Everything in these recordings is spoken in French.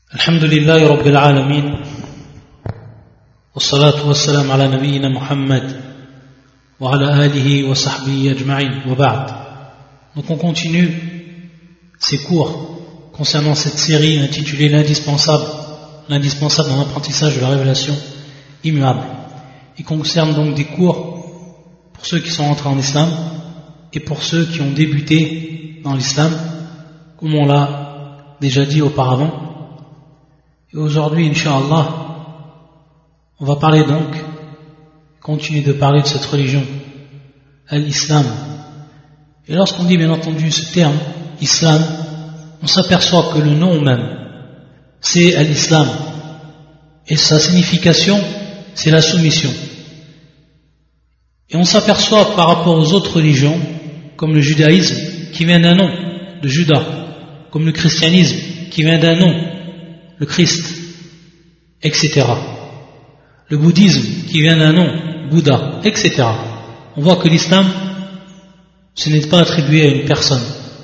الحمد لله رب العالمين والصلاة والسلام على نبينا محمد وعلى آله وصحبه أجمعين وبعد. Donc on continue ces cours concernant cette série intitulée l'indispensable dans l'apprentissage de la révélation immuable. Il concerne donc des cours pour ceux qui sont entrés en islam et pour ceux qui ont débuté dans l'islam, comme on l'a déjà dit auparavant. Et aujourd'hui, Inch'Allah, on va parler donc, continuer de parler de cette religion, l'islam. Et lorsqu'on dit bien entendu ce terme, islam, on s'aperçoit que le nom même, c'est l'islam. Et sa signification, c'est la soumission. Et on s'aperçoit par rapport aux autres religions, comme le judaïsme, qui vient d'un nom, de Judas, comme le christianisme, qui vient d'un nom, le Christ, etc. Le bouddhisme qui vient d'un nom, Bouddha, etc. On voit que l'islam, ce n'est pas attribué à une personne.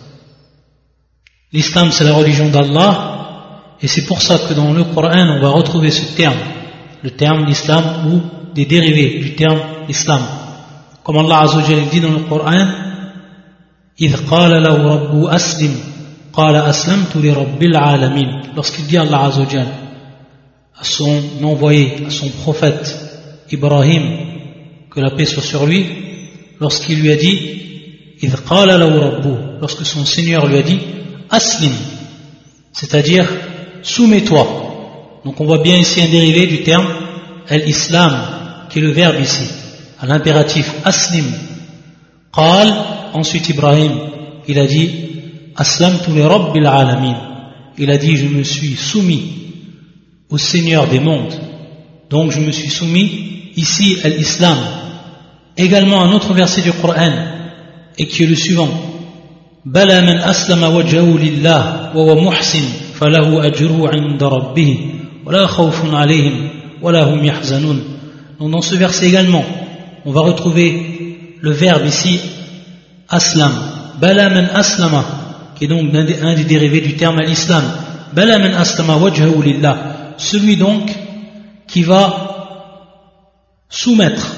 L'islam, c'est la religion d'Allah, et c'est pour ça que dans le Coran, on va retrouver ce terme, le terme l'islam ou des dérivés du terme l'islam. Comme Allah Azza wa Jalla dit dans le Coran, إِذْ قَالَ لَهُ رَبُّ أَسْلِمْ قال أسلمت لرب العالمين. Lorsqu'il dit Allah Azza wa Jal à son envoyé, à son prophète Ibrahim, que la paix soit sur lui, lorsqu'il lui a dit إذ قال له ربه, lorsque son Seigneur lui a dit Aslim, c'est-à-dire soumets-toi. Donc on voit bien ici un dérivé du terme al-islam, qui est le verbe ici, à l'impératif Aslim. قال, ensuite Ibrahim, il a dit Aslamtu li rabbil alamin. Il a dit je me suis soumis au Seigneur des mondes. Donc je me suis soumis ici à l'islam. Également un autre verset du Coran, et qui est le suivant. Bala man aslama wajhahu lillah wa huwa muhsin falahu ajruhu 'inda rabbih wa la khawfun 'alayhim wa la hum yahzanun. Donc dans ce verset également, on va retrouver le verbe ici aslam. Bala man aslama, qui est donc un des dérivés du terme à l'islam. Bala man aslama wajhahu lillah, celui donc qui va soumettre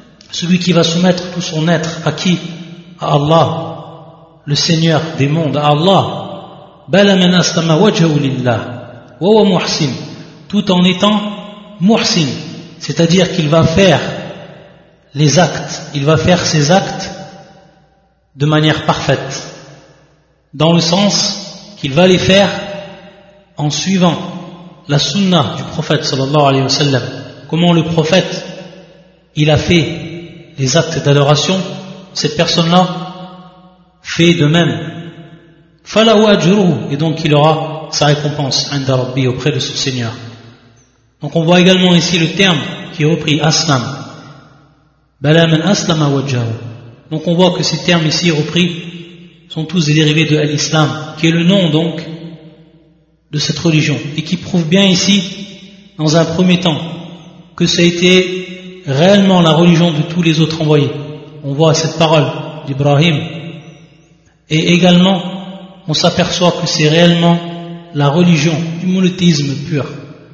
tout son être à qui? À Allah, le Seigneur des mondes, à Allah. Bala man aslama wajhahu lillah wa huwa muhsin, tout en étant muhsin, c'est-à-dire qu'il va faire les actes, il va faire ses actes de manière parfaite, dans le sens qu'il va les faire en suivant la sunna du prophète sallallahu alayhi wa sallam. Comment le prophète il a fait les actes d'adoration, cette personne-là fait de même. Falahu ajruhu, et donc il aura sa récompense 'inda rabbi, auprès de son Seigneur. Donc on voit également ici le terme qui est repris aslam. Bala man aslama wajhahu. Donc on voit que ces termes ici repris sont tous des dérivés de l'islam, qui est le nom donc de cette religion, et qui prouve bien ici, dans un premier temps, que ça a été réellement la religion de tous les autres envoyés. On voit cette parole d'Ibrahim, et également on s'aperçoit que c'est réellement la religion du monothéisme pur,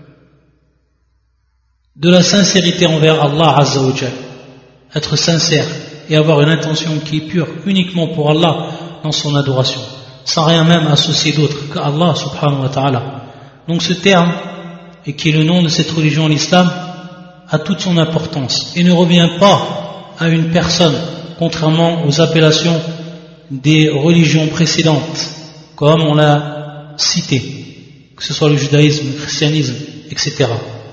de la sincérité envers Allah Azza wa Jal, être sincère et avoir une intention qui est pure uniquement pour Allah dans son adoration, sans rien même associer d'autre qu'à Allah subhanahu wa ta'ala. Donc ce terme, et qui est le nom de cette religion, l'islam, a toute son importance et ne revient pas à une personne, contrairement aux appellations des religions précédentes, comme on l'a cité, que ce soit le judaïsme, le christianisme, etc.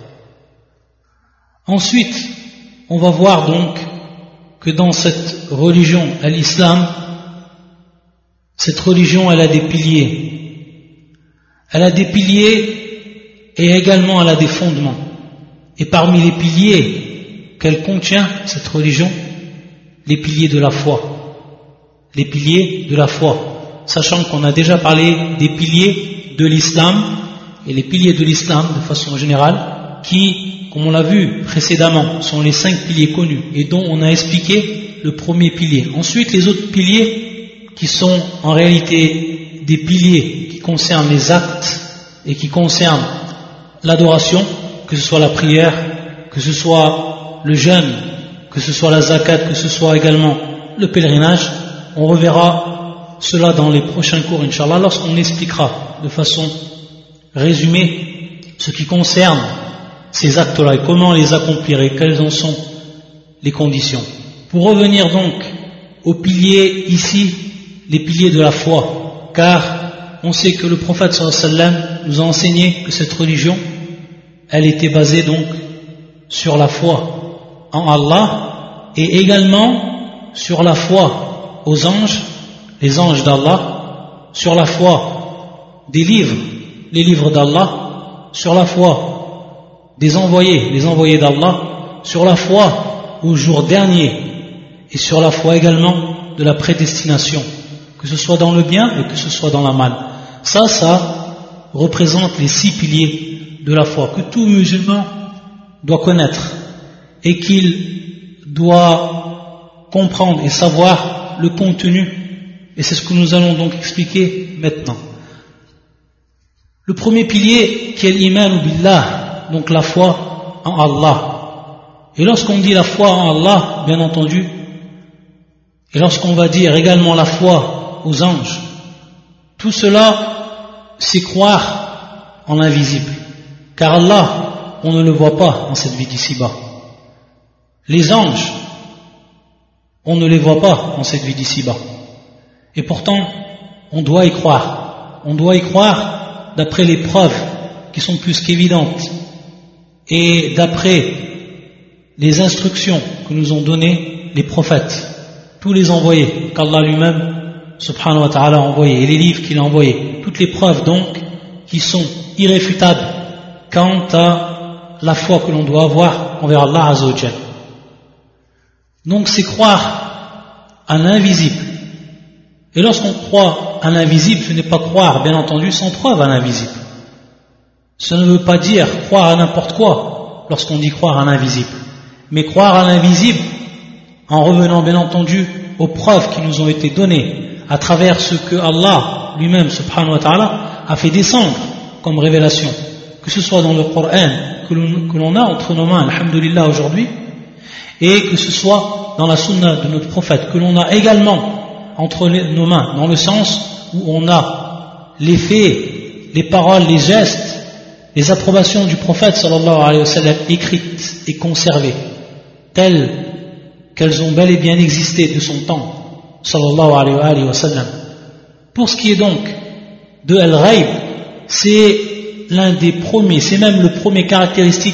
Ensuite, on va voir donc que dans cette religion, l'islam, cette religion, elle a des piliers. Elle a des piliers et également elle a des fondements. Et parmi les piliers qu'elle contient, cette religion, les piliers de la foi. Les piliers de la foi. Sachant qu'on a déjà parlé des piliers de l'islam, et les piliers de l'islam, de façon générale, qui, comme on l'a vu précédemment, sont les 5 piliers connus, et dont on a expliqué le premier pilier. Ensuite, les autres piliers, qui sont en réalité des piliers qui concernent les actes et qui concerne l'adoration, que ce soit la prière, que ce soit le jeûne, que ce soit la zakat, que ce soit également le pèlerinage. On reverra cela dans les prochains cours, Inch'Allah, lorsqu'on expliquera de façon résumée ce qui concerne ces actes-là et comment les accomplir et quelles en sont les conditions. Pour revenir donc aux piliers ici, les piliers de la foi, car on sait que le prophète sallallahu alayhi wa sallam nous a enseigné que cette religion, elle était basée donc sur la foi en Allah et également sur la foi aux anges, les anges d'Allah, sur la foi des livres, les livres d'Allah, sur la foi des envoyés, les envoyés d'Allah, sur la foi au jour dernier et sur la foi également de la prédestination, que ce soit dans le bien et que ce soit dans la mal. Ça représente les 6 piliers de la foi que tout musulman doit connaître et qu'il doit comprendre et savoir le contenu, et c'est ce que nous allons donc expliquer maintenant. Le premier pilier qui est l'iman billah, donc la foi en Allah. Et lorsqu'on dit la foi en Allah, bien entendu, et lorsqu'on va dire également la foi aux anges, tout cela, c'est croire en l'invisible. Car Allah, on ne le voit pas dans cette vie d'ici-bas. Les anges, on ne les voit pas dans cette vie d'ici-bas. Et pourtant, on doit y croire. On doit y croire d'après les preuves qui sont plus qu'évidentes et d'après les instructions que nous ont données les prophètes, tous les envoyés qu'Allah lui-même subhanahu wa ta'ala a envoyés, et les livres qu'il a envoyés, toutes les preuves donc qui sont irréfutables quant à la foi que l'on doit avoir envers Allah Azza wa Jal. Donc c'est croire à l'invisible. Et lorsqu'on croit à l'invisible, ce n'est pas croire, bien entendu, sans preuve à l'invisible. Ça ne veut pas dire croire à n'importe quoi lorsqu'on dit croire à l'invisible, mais croire à l'invisible en revenant bien entendu aux preuves qui nous ont été données à travers ce que Allah lui-même subhanahu wa ta'ala a fait descendre comme révélation, que ce soit dans le Coran que l'on a entre nos mains, alhamdulillah, aujourd'hui, et que ce soit dans la sunna de notre prophète que l'on a également entre nos mains, dans le sens où on a les faits, les paroles, les gestes, les approbations du prophète sallallahu alayhi wa sallam écrites et conservées telles qu'elles ont bel et bien existé de son temps sallallahu alayhi wa sallam. Pour ce qui est donc de Al-Ghaib, c'est l'un des premiers, c'est même le premier caractéristique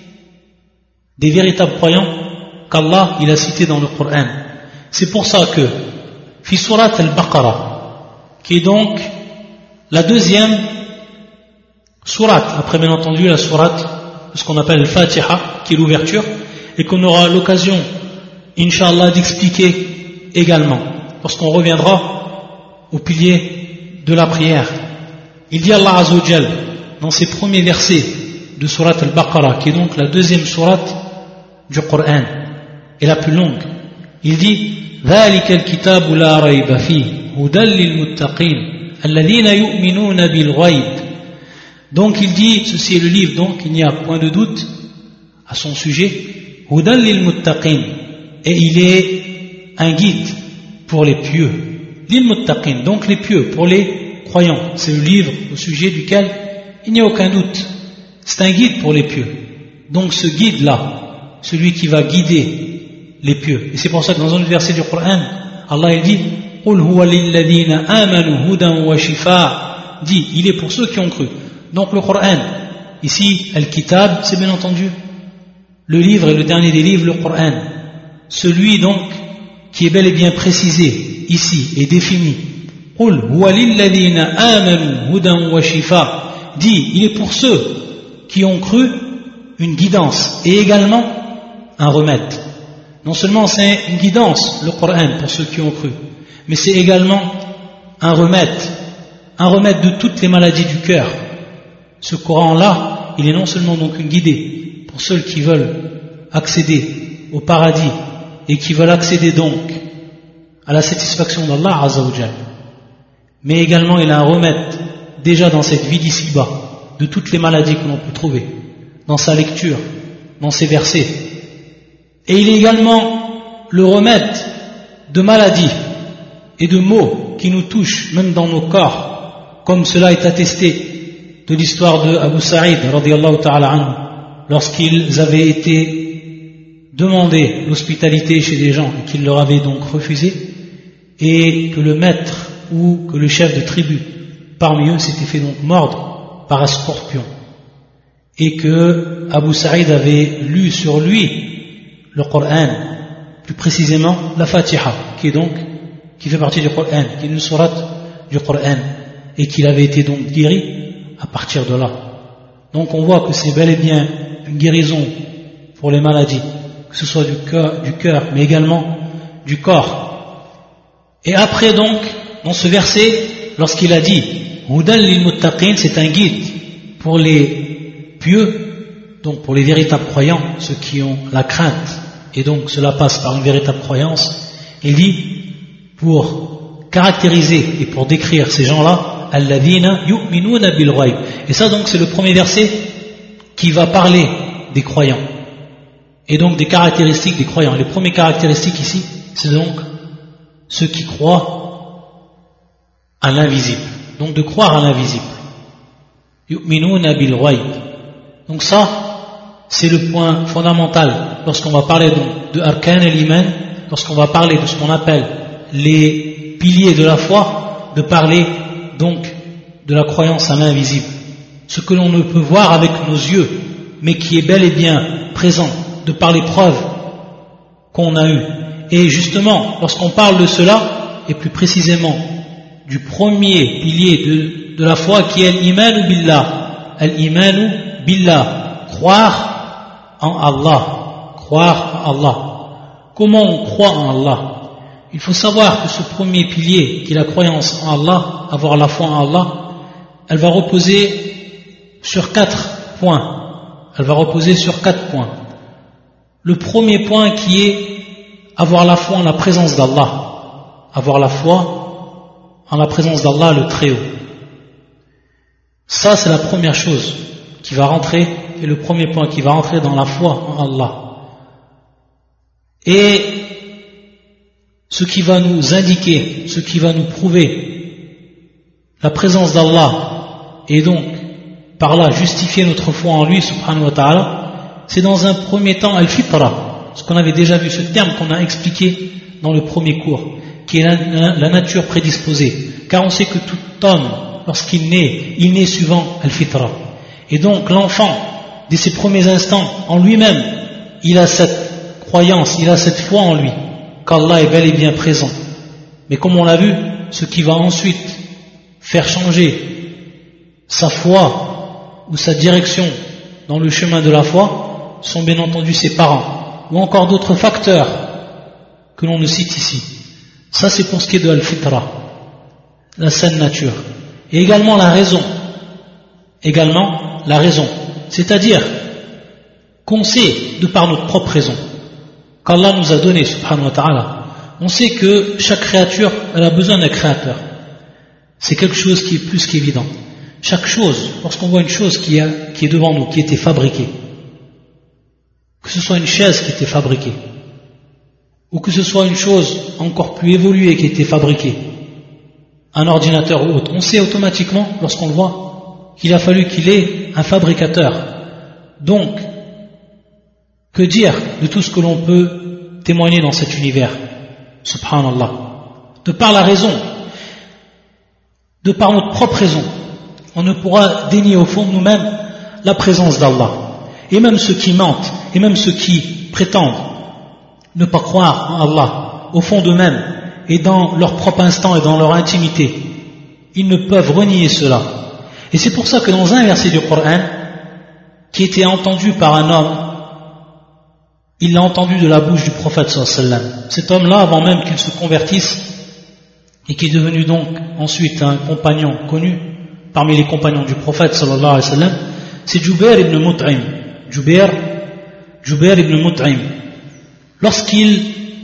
des véritables croyants qu'Allah il a cité dans le Coran. C'est pour ça que fi surat al-Baqarah, qui est donc la deuxième sourate, après bien entendu la sourate de ce qu'on appelle le Fatiha, qui est l'ouverture, et qu'on aura l'occasion Inch'Allah d'expliquer également lorsqu'on reviendra au pilier de la prière. Il dit Allah Azza wa Jal dans ses premiers versets de Surat al-Baqarah, qui est donc la deuxième sourate du Coran et la plus longue, il dit ذلك الكتاب لا ريب فيه هدى للمتقين الذين يؤمنون بالغيب. Donc il dit, ceci est le livre, donc il n'y a point de doute à son sujet, هدى للمتقين, et il est un guide pour les pieux, للمتقين, donc les pieux, pour les croyants. C'est le livre au sujet duquel il n'y a aucun doute, c'est un guide pour les pieux. Donc ce guide là, celui qui va guider les pieux, et c'est pour ça que dans un verset du Coran Allah il dit قُلْ هُوَ لِلَّذِينَ آمَنُوا هُدًى وَشِفَاءً, dit il est pour ceux qui ont cru. Donc le Coran ici, Al-Kitab, c'est bien entendu le livre et le dernier des livres, le Coran, celui donc qui est bel et bien précisé ici et défini. قُلْ هُوَ لِلَّذِينَ آمَنُوا هُدًى وَشِفَاءً, dit il est pour ceux qui ont cru une guidance et également un remède. Non seulement c'est une guidance, le Coran, pour ceux qui ont cru, mais c'est également un remède de toutes les maladies du cœur. Ce Coran-là, il est non seulement donc une guidée pour ceux qui veulent accéder au paradis et qui veulent accéder donc à la satisfaction d'Allah Azza wa Jal, mais également il a un remède déjà dans cette vie d'ici-bas de toutes les maladies que l'on peut trouver dans sa lecture, dans ses versets. Et il est également le remède de maladies et de maux qui nous touchent même dans nos corps, comme cela est attesté de l'histoire de Abu Sa'id radiyallahu ta'ala anhu, lorsqu'ils avaient été demandés l'hospitalité chez des gens et qu'ils leur avaient donc refusé, et que le maître ou que le chef de tribu parmi eux s'était fait donc mordre par un scorpion, et que Abu Sa'id avait lu sur lui le Coran, plus précisément la Fatiha, qui fait partie du Coran, qui est une sourate du Coran, et qu'il avait été donc guéri à partir de là. Donc on voit que c'est bel et bien une guérison pour les maladies, que ce soit du cœur, mais également du corps. Et après donc, dans ce verset, lorsqu'il a dit Hudan lil muttaqin, c'est un guide pour les pieux, donc pour les véritables croyants, ceux qui ont la crainte, et donc cela passe par une véritable croyance. Il dit, pour caractériser et pour décrire ces gens-là, alladhina yu'minuna bil ghaib. Et ça donc c'est le premier verset qui va parler des croyants, et donc des caractéristiques des croyants. Les premières caractéristiques ici, c'est donc ceux qui croient à l'invisible, donc de croire à l'invisible. Yu'minuna bil ghaib. Donc ça, c'est le point fondamental lorsqu'on va parler donc de arkan al-iman, lorsqu'on va parler de ce qu'on appelle les piliers de la foi, de parler donc de la croyance à l'invisible, ce que l'on ne peut voir avec nos yeux, mais qui est bel et bien présent de par les preuves qu'on a eues. Et justement, lorsqu'on parle de cela, et plus précisément du premier pilier de la foi qui est al-imanu billah, al-imanu billah, croire en Allah, croire en Allah. Comment on croit en Allah? Il faut savoir que ce premier pilier, qui est la croyance en Allah, avoir la foi en Allah, elle va reposer sur 4 points. Elle va reposer sur 4 points. Le premier point qui est avoir la foi en la présence d'Allah. Avoir la foi en la présence d'Allah le Très-Haut. Ça, c'est la première chose qui va rentrer, et le premier point qui va rentrer dans la foi en Allah. Et ce qui va nous indiquer, ce qui va nous prouver la présence d'Allah, et donc par là justifier notre foi en lui, subhanahu wa ta'ala, c'est dans un premier temps al-fitra, ce qu'on avait déjà vu, ce terme qu'on a expliqué dans le premier cours, qui est la nature prédisposée, car on sait que tout homme, lorsqu'il naît, il naît suivant al-fitra. Et donc l'enfant, dès ses premiers instants, en lui-même, il a cette croyance, il a cette foi en lui, qu'Allah est bel et bien présent. Mais comme on l'a vu, ce qui va ensuite faire changer sa foi ou sa direction dans le chemin de la foi sont bien entendu ses parents, ou encore d'autres facteurs que l'on ne cite ici. Ça, c'est pour ce qui est de al-fitra, la saine nature. Et également la raison. Également la raison. C'est-à-dire qu'on sait, de par notre propre raison, qu'Allah nous a donné, subhanahu wa ta'ala, on sait que chaque créature, elle a besoin d'un créateur. C'est quelque chose qui est plus qu'évident. Chaque chose, lorsqu'on voit une chose qui est devant nous, qui a été fabriquée, que ce soit une chaise qui a été fabriquée, ou que ce soit une chose encore plus évoluée qui a été fabriquée, un ordinateur ou autre, on sait automatiquement, lorsqu'on le voit, qu'il a fallu qu'il ait un fabricateur. Donc, que dire de tout ce que l'on peut témoigner dans cet univers, subhanallah, de par la raison, de par notre propre raison, on ne pourra dénier au fond de nous-mêmes la présence d'Allah. Et même ceux qui mentent, et même ceux qui prétendent ne pas croire en Allah, au fond d'eux-mêmes, et dans leur propre instant et dans leur intimité, ils ne peuvent renier cela. Et c'est pour ça que dans un verset du Coran, qui était entendu par un homme, il l'a entendu de la bouche du prophète sallallahu alayhi wa sallam. Cet homme-là, avant même qu'il se convertisse, et qui est devenu donc ensuite un compagnon connu parmi les compagnons du prophète sallallahu alayhi wa sallam, c'est Jubair ibn Mut'im. Jubair ibn Mut'im. Lorsqu'il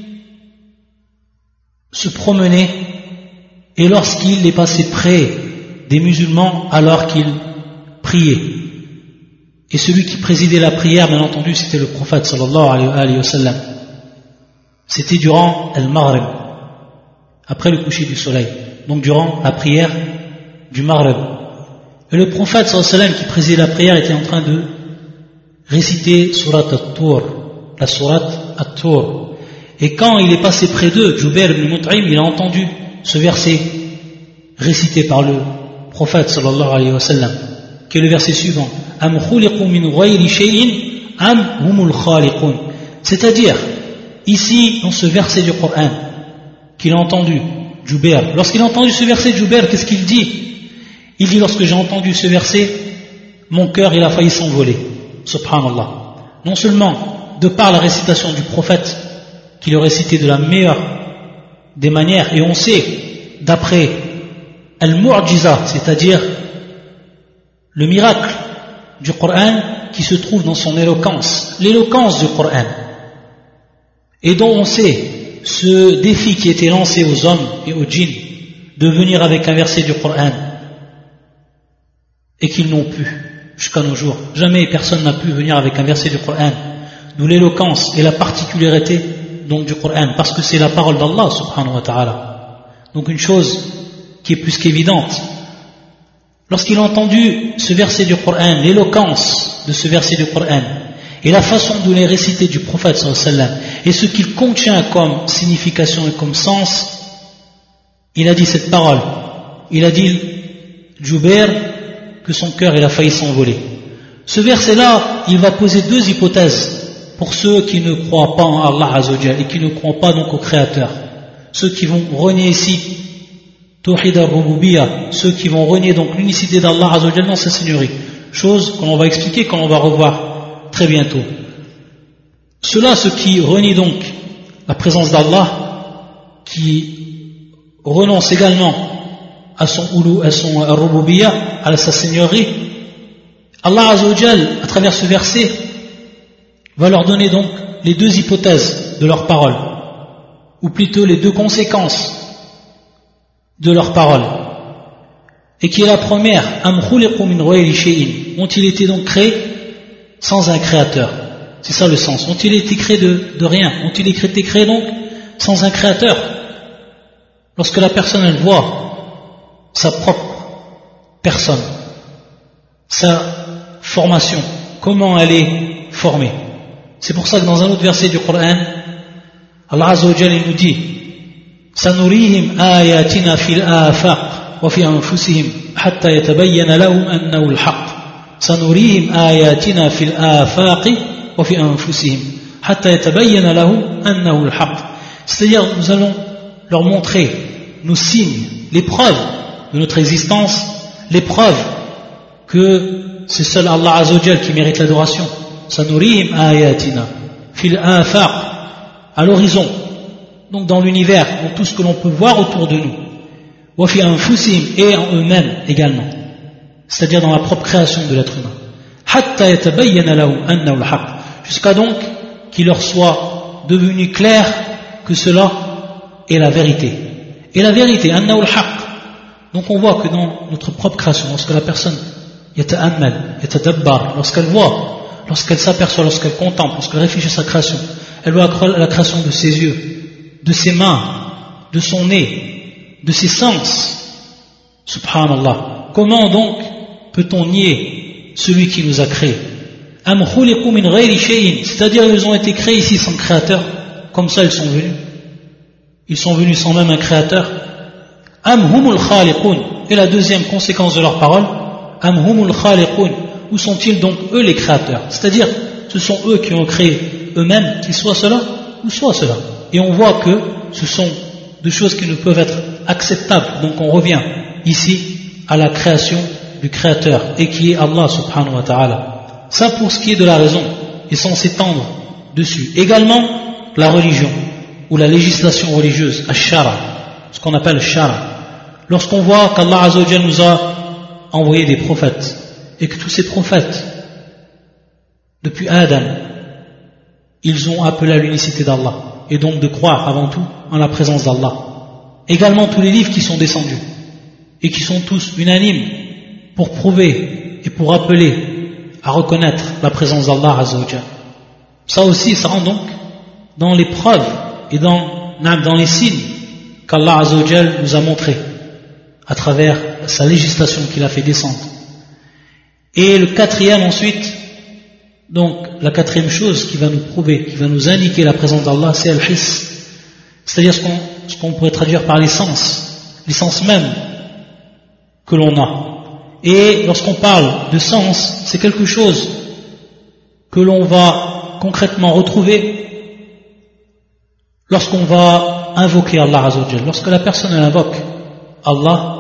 se promenait et lorsqu'il est passé près des musulmans alors qu'il prier. Et celui qui présidait la prière, bien entendu, c'était le prophète sallallahu alayhi wa sallam. C'était durant al-Maghrib, après le coucher du soleil, donc durant la prière du Maghrib. Et le prophète sallallahu alayhi wa sallam qui présidait la prière était en train de réciter surat at-Tur, la surat at-Tur. Et quand il est passé près d'eux, Jubair ibn Mut'im, il a entendu ce verset récité par le prophète sallallahu alayhi wa sallam, qui est le verset suivant. Am khuliqu min ghayri shay'in am humul khaliqun. C'est-à-dire, ici, dans ce verset du Coran, qu'il a entendu, Jubair, lorsqu'il a entendu ce verset, Jubair, qu'est-ce qu'il dit? Il dit, lorsque j'ai entendu ce verset, mon cœur, il a failli s'envoler. Subhanallah. Non seulement de par la récitation du prophète, qui le récitait de la meilleure des manières, et on sait, d'après al-mu'jiza, c'est-à-dire le miracle du Coran qui se trouve dans son éloquence, l'éloquence du Coran, et dont on sait ce défi qui était lancé aux hommes et aux djinns de venir avec un verset du Coran et qu'ils n'ont pu jusqu'à nos jours. Jamais personne n'a pu venir avec un verset du Coran, d'où l'éloquence et la particularité donc du Coran, parce que c'est la parole d'Allah subhanahu wa ta'ala. Donc une chose qui est plus qu'évidente. Lorsqu'il a entendu ce verset du Coran, l'éloquence de ce verset du Coran, et la façon de les réciter du prophète sallallahu alayhi wa sallam, et ce qu'il contient comme signification et comme sens, il a dit cette parole. Il a dit, Jubair, que son cœur il a failli s'envoler. Ce verset-là, il va poser deux hypothèses pour ceux qui ne croient pas en Allah Azza wa Jalla et qui ne croient pas donc au Créateur. Ceux qui vont renier ici Tawhid al-Rububiyyah, ceux qui vont renier donc l'unicité d'Allah Azza wa Jalla dans sa seigneurie. Chose qu'on va expliquer, qu'on va revoir très bientôt. Ceux-là, ceux qui renient donc la présence d'Allah, qui renoncent également à son Rububiyyah, à sa seigneurie, Allah Azza wa Jalla, à travers ce verset, va leur donner donc les deux hypothèses de leurs paroles, ou plutôt les deux conséquences de leurs paroles, et qui est la première, am khuliqu min ghayri shay'in, ont-ils été donc créés sans un créateur? C'est ça le sens. Ont-ils été créés de rien? Ont-ils été créés donc sans un créateur? Lorsque la personne elle voit sa propre personne, sa formation, comment elle est formée. C'est pour ça que dans un autre verset du Coran, Allah Azza wa Jalla nous dit سنريهم آياتنا في الآفاق وفي أنفسهم حتى يتبين لهم أنه الحق سنريهم آياتنا في الآفاق وفي أنفسهم حتى يتبين لهم أنه الحق. C'est-à-dire nous allons leur montrer nos signes, les preuves de notre existence, les preuves que c'est seul Allah Azza wa Jalla qui mérite l'adoration. سنريهم آياتنا في الآفاق, à l'horizon, donc dans l'univers, dans tout ce que l'on peut voir autour de nous, وَفِي أَنفُسِهِمْ, et en eux-mêmes également, c'est-à-dire dans la propre création de l'être humain, حَتَّى يَتَبَيَّنَ لَهُمْ أَنَّهُ الْحَقُّ, jusqu'à donc qu'il leur soit devenu clair que cela est la vérité. Et la vérité, أَنَّهُ الْحَقُّ, donc on voit que dans notre propre création, lorsque la personne يَتَأَمَّلْ, يَتَدَبَّرْ, lorsqu'elle voit, lorsqu'elle s'aperçoit, lorsqu'elle contemple, lorsqu'elle réfléchit à sa création, elle voit la création de ses yeux, de ses mains, de son nez, de ses sens. Subhanallah. Comment donc peut-on nier celui qui nous a créés? Am khuliqu min ghayri shay'in, c'est-à-dire ils ont été créés ici sans créateur, comme ça ils sont venus. Ils sont venus sans même un créateur. Am humul khaliqun, et la deuxième conséquence de leur parole, am humul khaliqun, où sont-ils donc eux les créateurs? C'est-à-dire ce sont eux qui ont créé eux-mêmes, qu'ils soient cela ou soit cela. Et on voit que ce sont deux choses qui ne peuvent être acceptables. Donc on revient ici à la création du Créateur, et qui est Allah subhanahu wa ta'ala. Ça pour ce qui est de la raison, et sans s'étendre dessus. Également la religion, ou la législation religieuse, ash-shara, ce qu'on appelle shara. Lorsqu'on voit qu'Allah Azza wa Jalla nous a envoyé des prophètes, et que tous ces prophètes, depuis Adam, ils ont appelé à l'unicité d'Allah, et donc de croire avant tout en la présence d'Allah. Également tous les livres qui sont descendus, et qui sont tous unanimes pour prouver et pour appeler à reconnaître la présence d'Allah Azza wa Jal. Ça aussi, ça rentre donc dans les preuves et dans les signes qu'Allah Azza wa Jal nous a montrés à travers sa législation qu'il a fait descendre. Et le quatrième ensuite, donc la quatrième chose qui va nous prouver, qui va nous indiquer la présence d'Allah, c'est al-hiss, c'est-à-dire ce qu'on pourrait traduire par l'essence même que l'on a. Et lorsqu'on parle de sens, c'est quelque chose que l'on va concrètement retrouver lorsqu'on va invoquer Allah Azza wa Jal. Lorsque la personne elle invoque Allah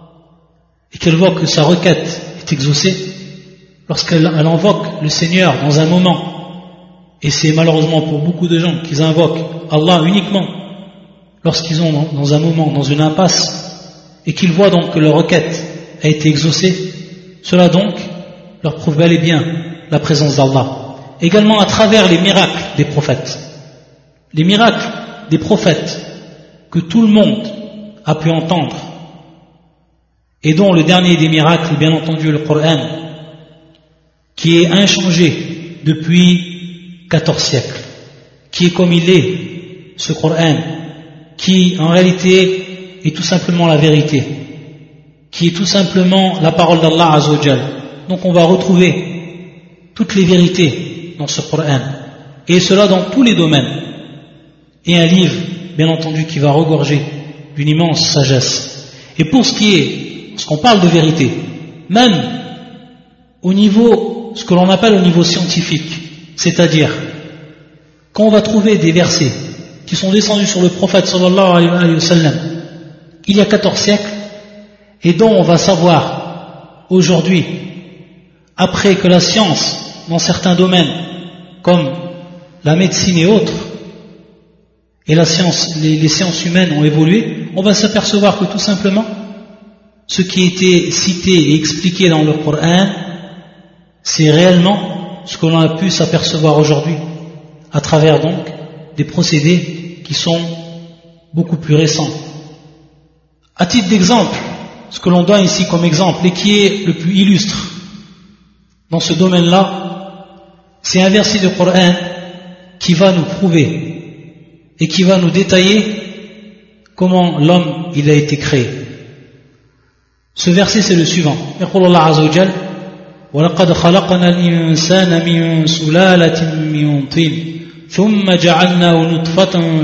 et qu'elle voit que sa requête est exaucée, lorsqu'elle invoque le Seigneur dans un moment, et c'est malheureusement pour beaucoup de gens qu'ils invoquent Allah uniquement lorsqu'ils sont dans un moment, dans une impasse, et qu'ils voient donc que leur requête a été exaucée, cela donc leur prouve bel et bien la présence d'Allah. Également à travers les miracles des prophètes. Les miracles des prophètes que tout le monde a pu entendre, et dont le dernier des miracles est bien entendu le Coran, qui est inchangé depuis 14 siècles, qui est comme il est, ce Coran, qui en réalité est tout simplement la vérité, qui est tout simplement la parole d'Allah Azza wa Jal. Donc on va retrouver toutes les vérités dans ce Coran, et cela dans tous les domaines, et un livre bien entendu qui va regorger d'une immense sagesse. Et pour ce qu'on parle de vérité, même au niveau, ce que l'on appelle au niveau scientifique, c'est-à-dire quand on va trouver des versets qui sont descendus sur le prophète sallallahu alayhi wa sallam il y a 14 siècles, et dont on va savoir aujourd'hui, après que la science, dans certains domaines, comme la médecine et autres, et la science, les sciences humaines ont évolué, on va s'apercevoir que tout simplement, ce qui était cité et expliqué dans le Coran, c'est réellement ce que l'on a pu s'apercevoir aujourd'hui, à travers donc des procédés qui sont beaucoup plus récents. À titre d'exemple, ce que l'on donne ici comme exemple, et qui est le plus illustre dans ce domaine-là, c'est un verset du Coran qui va nous prouver et qui va nous détailler comment l'homme il a été créé. Ce verset c'est le suivant. يقول الله عز وجل ولقد خلقنا الإنسان من سلالة من طين ثم جعلناه نطفة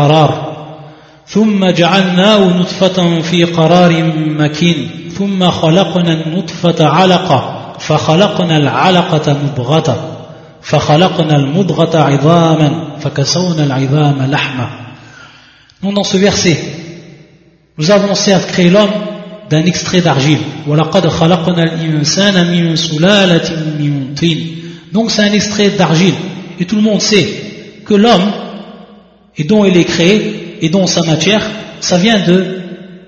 في قرار مكين ثم خلقنا النطفة علقة فخلقنا العلقة مضغة فخلقنا المضغة عظاما فكسونا العظام لحما. Donc dans ce verset, nous avons certes créé l'homme d'un extrait d'argile. وَلَقَدْ خَلَقْنَا الْإِنسَانَ مِنْ سُلَالَةٍ مِنْ طِينٍ. Donc c'est un extrait d'argile. Et tout le monde sait que l'homme, et dont il est créé, et dont sa matière, ça vient de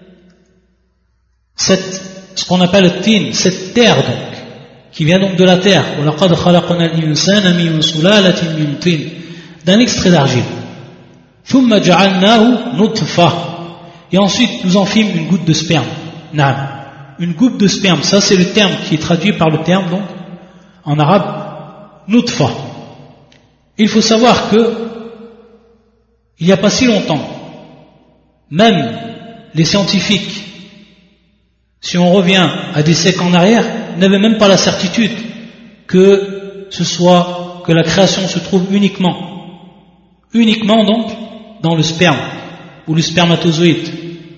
ce qu'on appelle le tin, cette terre donc, qui vient donc de la terre. وَلَقَدْ خَلَقْنَا الْإِنسَانَ مِنْ سُلَالَةٍ مِنْ طِينٍ, d'un extrait d'argile. ثُمَّ جَعَلْنَاهُ نُطْفَةً. Et ensuite nous en fîmes une goutte de sperme. Une goutte de sperme, ça c'est le terme qui est traduit par le terme donc en arabe nutfa. Il faut savoir que il n'y a pas si longtemps, même les scientifiques, si on revient à des siècles en arrière, n'avaient même pas la certitude que la création se trouve uniquement donc dans le sperme ou le spermatozoïde.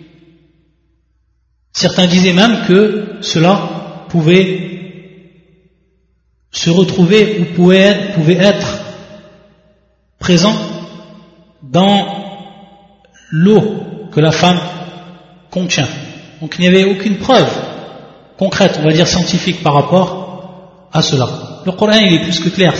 Certains disaient même que cela pouvait se retrouver ou pouvait être présent dans l'eau que la femme contient. Donc il n'y avait aucune preuve concrète, on va dire scientifique par rapport à cela. Le Coran il est plus que clair.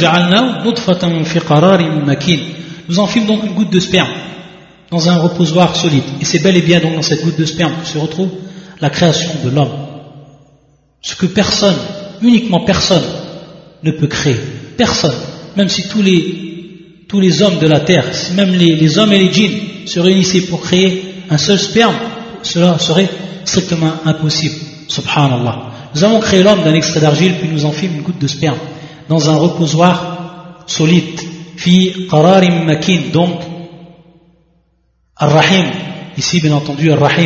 Nous en fîmes donc une goutte de sperme dans un reposoir solide. Et c'est bel et bien donc dans cette goutte de sperme que se retrouve la création de l'homme. Ce que personne, uniquement personne, ne peut créer. Personne. Même si tous les hommes de la terre, si même les hommes et les djinns se réunissaient pour créer un seul sperme, cela serait strictement impossible. Subhanallah. Nous avons créé l'homme d'un extrait d'argile, puis nous en fîmes une goutte de sperme dans un reposoir solide. Fi qararim makin, donc Ar-Rahim, ici bien entendu Ar-Rahim.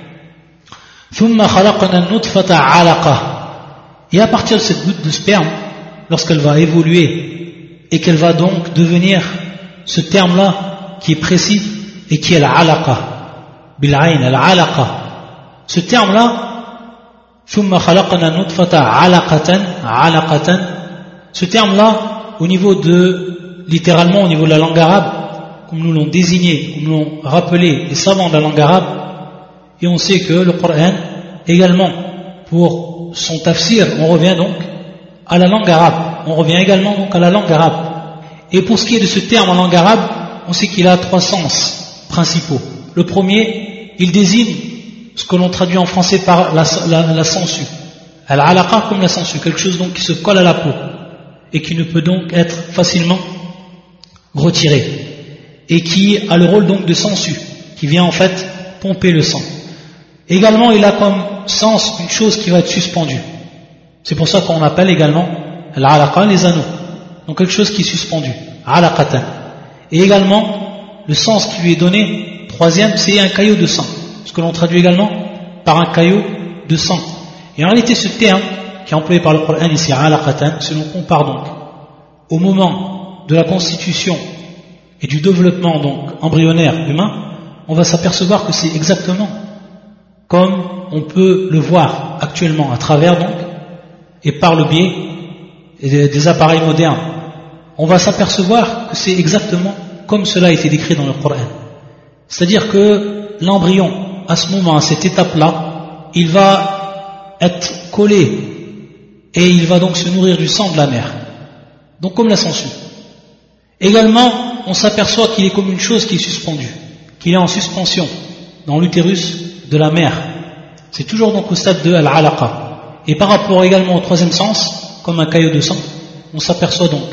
Thumma khalaqna an-nutfata 'alaqa. Et à partir de cette goutte de sperme, lorsqu'elle va évoluer et qu'elle va donc devenir ce terme-là qui est précis et qui est l'alaqa, bil-ayn, l'alaqa. Ce terme-là, thumma khalaqna an-nutfata 'alaqatan, ce terme-là, au niveau de, littéralement au niveau de la langue arabe, comme nous l'ont désigné, comme nous l'ont rappelé les savants de la langue arabe, et on sait que le Coran, également, pour son tafsir, on revient donc à la langue arabe. On revient également donc à la langue arabe. Et pour ce qui est de ce terme en langue arabe, on sait qu'il a 3 sens principaux. Le premier, il désigne ce que l'on traduit en français par la sangsue. Al-alaqa comme la sangsue, quelque chose donc qui se colle à la peau et qui ne peut donc être facilement retiré. Et qui a le rôle donc de sangsue, qui vient en fait pomper le sang. Également, il a comme sens une chose qui va être suspendue. C'est pour ça qu'on appelle également l'alaqa les anneaux. Donc quelque chose qui est suspendu. Alaqatan. Et également, le sens qui lui est donné, troisième, c'est un caillot de sang. Ce que l'on traduit également par un caillot de sang. Et en réalité, ce terme qui est employé par le Coran ici, alaqatan, si l'on compare donc au moment de la constitution et du développement donc embryonnaire humain, on va s'apercevoir que c'est exactement comme on peut le voir actuellement à travers donc et par le biais des appareils modernes. On va s'apercevoir que c'est exactement comme cela a été décrit dans le Coran. C'est-à-dire que l'embryon, à ce moment, à cette étape-là, il va être collé et il va donc se nourrir du sang de la mère. Donc comme la sangsue. Également, on s'aperçoit qu'il est comme une chose qui est suspendue, qu'il est en suspension dans l'utérus de la mère. C'est toujours donc au stade de al-alaqa. Et par rapport également au troisième sens, comme un caillot de sang, on s'aperçoit donc,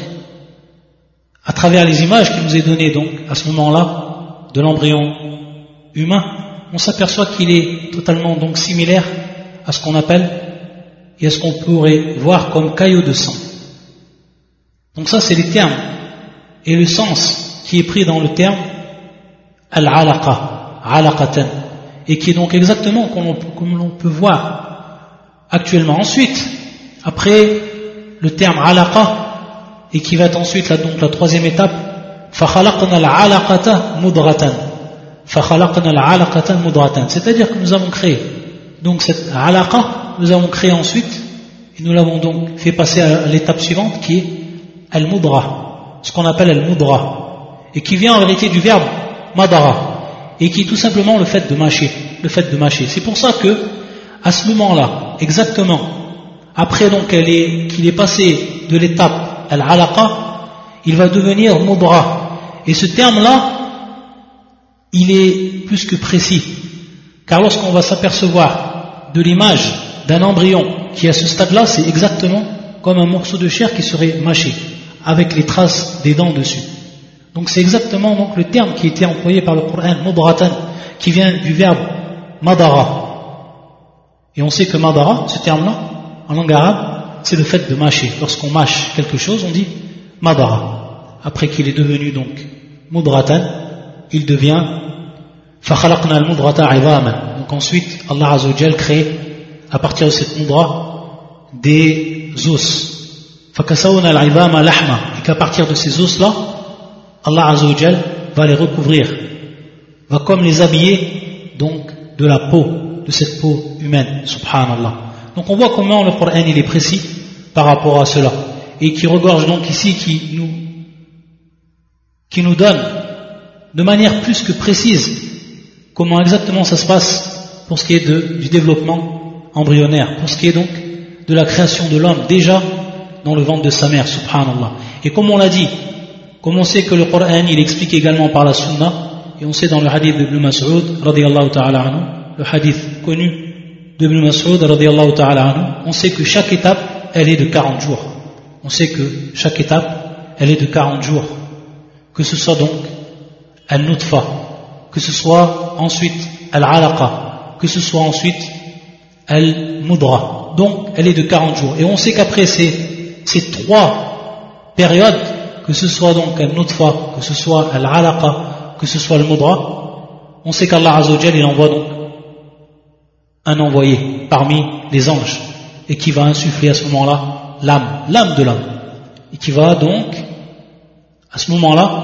à travers les images qui nous est données donc à ce moment-là de l'embryon humain, on s'aperçoit qu'il est totalement donc similaire à ce qu'on appelle et à ce qu'on pourrait voir comme caillot de sang. Donc ça c'est les termes et le sens qui est pris dans le terme al-alaqa, alaqatan, et qui est donc exactement comme l'on peut voir actuellement. Ensuite, après le terme alaqa, et qui va être ensuite donc la troisième étape, فَخَلَقْنَا الْعَلَقَةَ مُضْغَةً, فَخَلَقْنَا الْعَلَقَةَ مُضْغَةً, c'est-à-dire que nous avons créé donc cette alaqa, nous avons créé ensuite, et nous l'avons donc fait passer à l'étape suivante qui est al-mudra, ce qu'on appelle al-mudra, et qui vient en vérité du verbe madara, et qui est tout simplement le fait de mâcher, C'est pour ça que, à ce moment-là, exactement, après donc qu'il est passé de l'étape al-alaqa, il va devenir mudra. Et ce terme-là, il est plus que précis. Car lorsqu'on va s'apercevoir de l'image d'un embryon qui est à ce stade-là, c'est exactement comme un morceau de chair qui serait mâché, avec les traces des dents dessus. Donc c'est exactement donc le terme qui a été employé par le Coran, mudratan, qui vient du verbe madara. Et on sait que madara, ce terme-là, en langue arabe, c'est le fait de mâcher. Lorsqu'on mâche quelque chose, on dit madara. Après qu'il est devenu donc mudratan, il devient fakhalaqna al-mudrata 'idhaman. Donc ensuite, Allah Azza wa Jal crée à partir de cette mudra des os. Fakasawna al-'idhama lahma. Et qu'à partir de ces os-là, Allah Azza wa Jal va les recouvrir, va comme les habiller donc de la peau, de cette peau humaine, subhanallah. Donc on voit comment le Coran il est précis par rapport à cela, et qui regorge donc ici, qui nous donne de manière plus que précise comment exactement ça se passe pour ce qui est du développement embryonnaire, pour ce qui est donc de la création de l'homme déjà dans le ventre de sa mère, subhanallah. Et comme on l'a dit, comme on sait que le Coran il explique également par la sunna, et on sait dans le hadith d'Ibn Mas'ud radiyallahu ta'ala anhu, le hadith connu d'Ibn Mas'ud radiyallahu ta'ala anhu, on sait que chaque étape elle est de 40 jours. On sait que chaque étape elle est de 40 jours, que ce soit donc al-nutfa, que ce soit ensuite al-alaqa, que ce soit ensuite al-mudra. donc elle est de 40 jours. Et on sait qu'après ces 3 périodes, que ce soit donc al-nutfa, que ce soit al-alaqa, que ce soit al-mudra, on sait qu'Allah Azza wa Jal, il envoie donc un envoyé parmi les anges, et qui va insuffler à ce moment-là l'âme de l'homme, et qui va donc à ce moment-là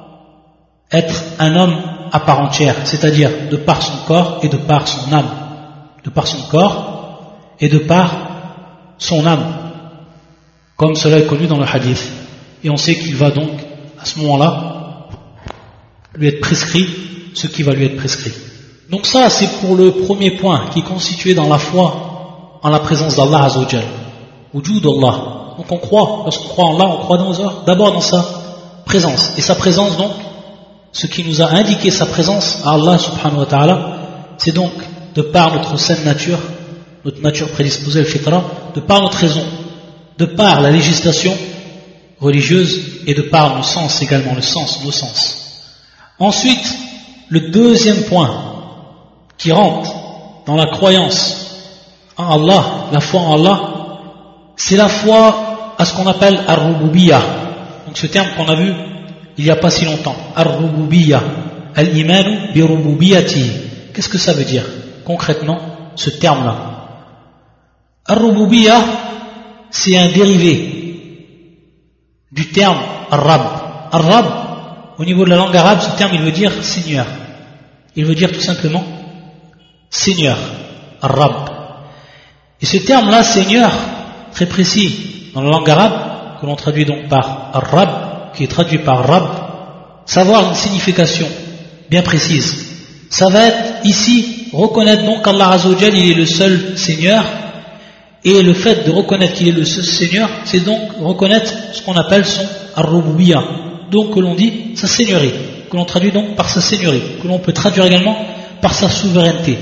être un homme à part entière, c'est-à-dire de par son corps et de par son âme, de par son corps et de par son âme, comme cela est connu dans le hadith. Et on sait qu'il va donc à ce moment-là lui être prescrit ce qui va lui être prescrit. Donc ça, c'est pour le premier point qui est constitué dans la foi en la présence d'Allah Azza wa Jal, wujud Allah. Donc on croit, lorsqu'on croit en Allah, on croit d'abord dans sa présence. Et sa présence donc, ce qui nous a indiqué sa présence à Allah subhanahu wa ta'ala, c'est donc de par notre saine nature, notre nature prédisposée, le fitra, de par notre raison, de par la législation religieuse et de par nos sens également, nos sens. Ensuite, le deuxième point qui rentre dans la croyance en Allah, la foi en Allah, c'est la foi à ce qu'on appelle ar-rububiyyah. Donc ce terme qu'on a vu il n'y a pas si longtemps, ar-rububiyyah, al-imanu bi rububiyyati. Qu'est-ce que ça veut dire concrètement ce terme-là? Ar-rububiyyah, c'est un dérivé du terme ar-rab. Ar-rab, au niveau de la langue arabe, ce terme il veut dire Seigneur. Il veut dire tout simplement Seigneur, ar-rab. Et ce terme-là, Seigneur, très précis dans la langue arabe, que l'on traduit donc par ar-rab, qui est traduit par rab, ça va avoir une signification bien précise. Ça va être ici reconnaître donc qu'Allah Azza wa Jal, il est le seul Seigneur, et le fait de reconnaître qu'il est le seul Seigneur, c'est donc reconnaître ce qu'on appelle son ar-rububiyyah, donc que l'on dit sa seigneurie, que l'on traduit donc par sa seigneurie, que l'on peut traduire également par sa souveraineté,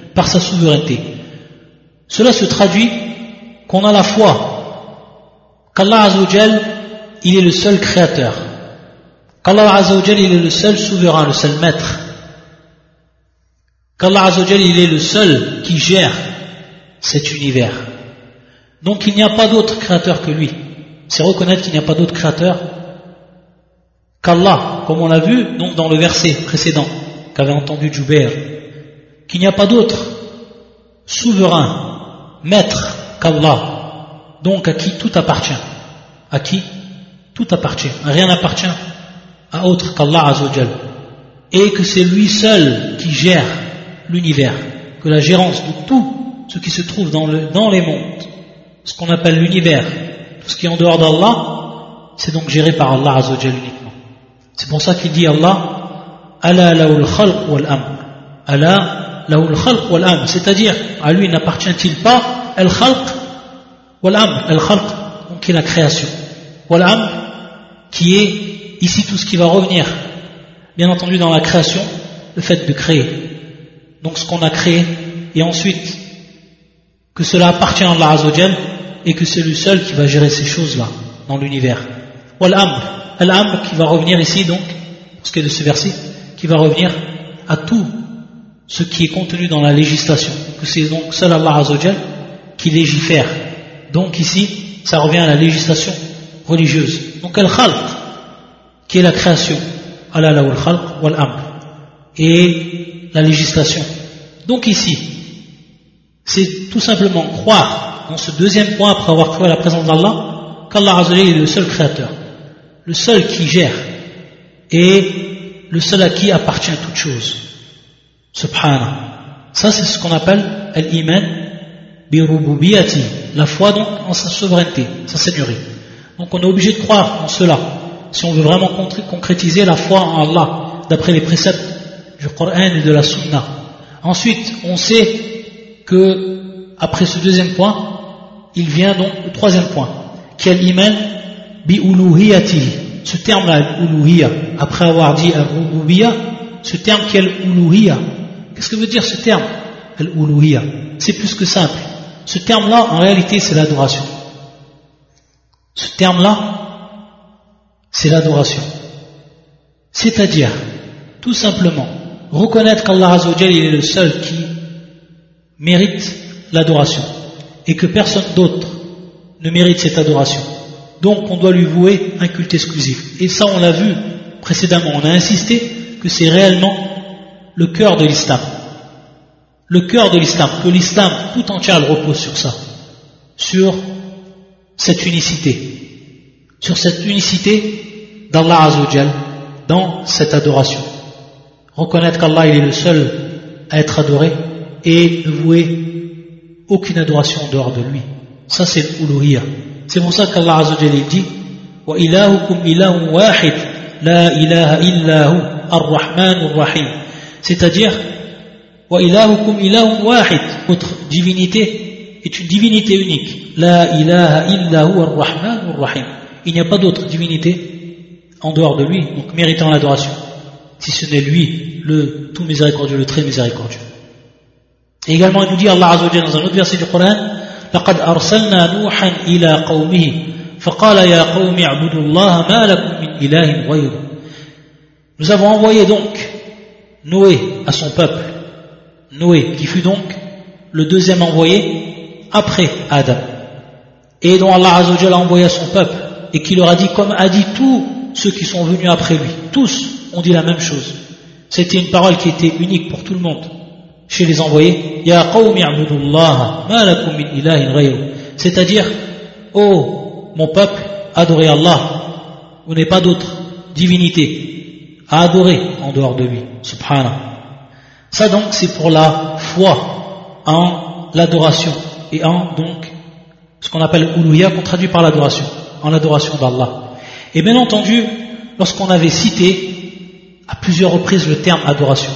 Cela se traduit qu'on a la foi qu'Allah Azza wa Jal, il est le seul créateur, qu'Allah Azza wa Jal, il est le seul souverain, le seul maître, qu'Allah Azza wa Jal, il est le seul qui gère cet univers. Donc il n'y a pas d'autre créateur que lui. C'est reconnaître qu'il n'y a pas d'autre créateur qu'Allah, comme on l'a vu donc dans le verset précédent qu'avait entendu Jubair, qu'il n'y a pas d'autre souverain, maître qu'Allah, donc à qui tout appartient, rien n'appartient à autre qu'Allah Azza wa Jal, et que c'est lui seul qui gère l'univers, que la gérance de tout ce qui se trouve dans les mondes, ce qu'on appelle l'univers, tout ce qui est en dehors d'Allah, c'est donc géré par Allah Azza wa Jal uniquement. C'est pour ça qu'il dit Allah, Ala lahul khalq wal amr, Ala lahul khalq wal amr, c'est-à-dire à lui n'appartient-il pas al khalq wal amr, al khalq, donc qui est la création, wal amr, qui est ici tout ce qui va revenir, bien entendu dans la création, le fait de créer, donc ce qu'on a créé, et ensuite que cela appartient à Allah Azza wa Jal, et que c'est lui seul qui va gérer ces choses-là dans l'univers. Wal amr, al-amr qui va revenir ici donc, pour ce qui est de ce verset, qui va revenir à tout ce qui est contenu dans la législation, que c'est donc seul Allah Azza wa Jal qui légifère. Donc ici, ça revient à la législation religieuse. Donc al-khalq, qui est la création, ala lahul khalq wal amr, et la législation. Donc ici, c'est tout simplement croire dans ce deuxième point, après avoir cru à la présence d'Allah, qu'Allah Azza wa Jal est le seul créateur, le seul qui gère, et le seul à qui appartient toute chose. Subhanallah. Ça, c'est ce qu'on appelle al-iman bi rububiyyati, la foi donc en sa souveraineté, sa seigneurie. Donc on est obligé de croire en cela, si on veut vraiment concrétiser la foi en Allah, d'après les préceptes du Coran et de la Sunna. Ensuite, on sait que, après ce deuxième point, il vient donc le troisième point, qui est l'iman bi uluhiyati. Ce terme-là, uluhiyya, après avoir dit al-rububiyyah, ce terme qui est l'uluhiyya, qu'est-ce que veut dire ce terme, al-uluhiyya? C'est plus que simple. Ce terme-là, en réalité, c'est l'adoration. Ce terme-là, c'est l'adoration. C'est-à-dire, tout simplement, reconnaître qu'Allah Azza wa Jal est le seul qui mérite l'adoration, et que personne d'autre ne mérite cette adoration. Donc on doit lui vouer un culte exclusif. Et ça on l'a vu précédemment, on a insisté que c'est réellement le cœur de l'islam. Le cœur de l'islam, que l'islam tout entier repose sur ça, sur cette unicité d'Allah Azza wa Jal dans cette adoration. Reconnaître qu'Allah il est le seul à être adoré et ne vouer aucune adoration en dehors de lui. Ça c'est l'uluhiyya. C'est pour ça qu'Allah Azza wa Jal dit wa ilahukum ilahun wahid la ilaha illahu ar-rahmanur rahim. C'est-à-dire wa ilahukum ilahun wahid, votre divinité est une divinité unique. La ilaha illahu ar-rahmanur rahim. Il n'y a pas d'autre divinité en dehors de lui, donc méritant l'adoration, si ce n'est lui, le tout miséricordieux, le très miséricordieux. Et également il nous dit Allah Azza wa Jalla dans un autre verset du Coran لقد أرسلنا نوحا إلى قومه فقال يا قوم اعبدوا الله ما لكم من إله غيره. Nous avons envoyé donc Noé à son peuple, Noé qui fut donc le deuxième envoyé après Adam, et dont Allah Azza wa Jalla a envoyé à son peuple, et qui leur a dit comme a dit tous ceux qui sont venus après lui, tous ont dit la même chose. C'était une parole qui était unique pour tout le monde chez les envoyés. Ya qawmi a'budullaha ma lakum min ilahin ghayru. C'est-à-dire, oh mon peuple, adorez Allah, vous n'avez pas d'autre divinité à adorer en dehors de lui, subhanallah. Ça donc c'est pour la foi en l'adoration et en donc ce qu'on appelle uluhiyya, qu'on traduit par l'adoration, en l'adoration d'Allah. Et bien entendu, lorsqu'on avait cité à plusieurs reprises le terme adoration,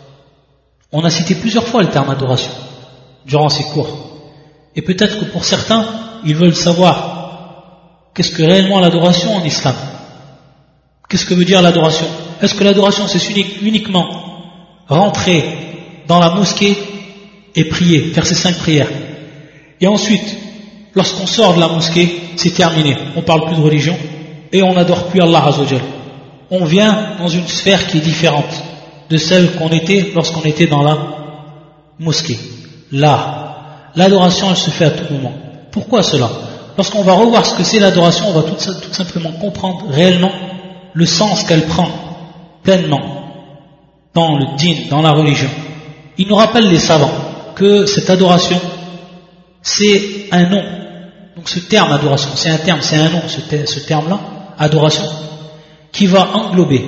on a cité plusieurs fois le terme adoration durant ces cours. Et peut-être que pour certains, ils veulent savoir qu'est-ce que réellement l'adoration en islam. Qu'est-ce que veut dire l'adoration? Est-ce que l'adoration c'est uniquement rentrer dans la mosquée et prier, faire ses 5 prières, et ensuite, lorsqu'on sort de la mosquée, c'est terminé, on parle plus de religion et on n'adore plus Allah Azza wa Jal. On vient dans une sphère qui est différente de celle qu'on était lorsqu'on était dans la mosquée. Là, l'adoration elle se fait à tout moment. Pourquoi cela? Lorsqu'on va revoir ce que c'est l'adoration, on va tout simplement comprendre réellement le sens qu'elle prend pleinement dans le din, dans la religion. Il nous rappelle les savants que cette adoration c'est un nom. Donc ce terme adoration, c'est un terme, c'est un nom, ce terme-là, adoration, qui va englober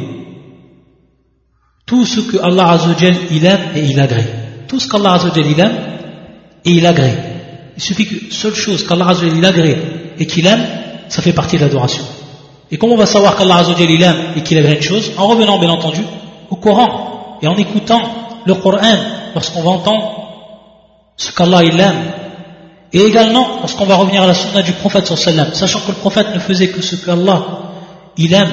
tout ce que Allah Azza wa Jal il aime et il agrée. Tout ce qu'Allah Azza wa Jal il aime et il agrée. Il suffit que seule chose qu'Allah Azza wa Jal il agrée et qu'il aime, ça fait partie de l'adoration. Et comment on va savoir qu'Allah Azza wa Jal il aime et qu'il agrée une chose? En revenant bien entendu au Coran et en écoutant le Coran lorsqu'on va entendre ce qu'Allah il aime. Et également lorsqu'on va revenir à la sunna du prophète sallallahu alayhi wa sallam, sachant que le prophète ne faisait que ce qu'Allah il aime.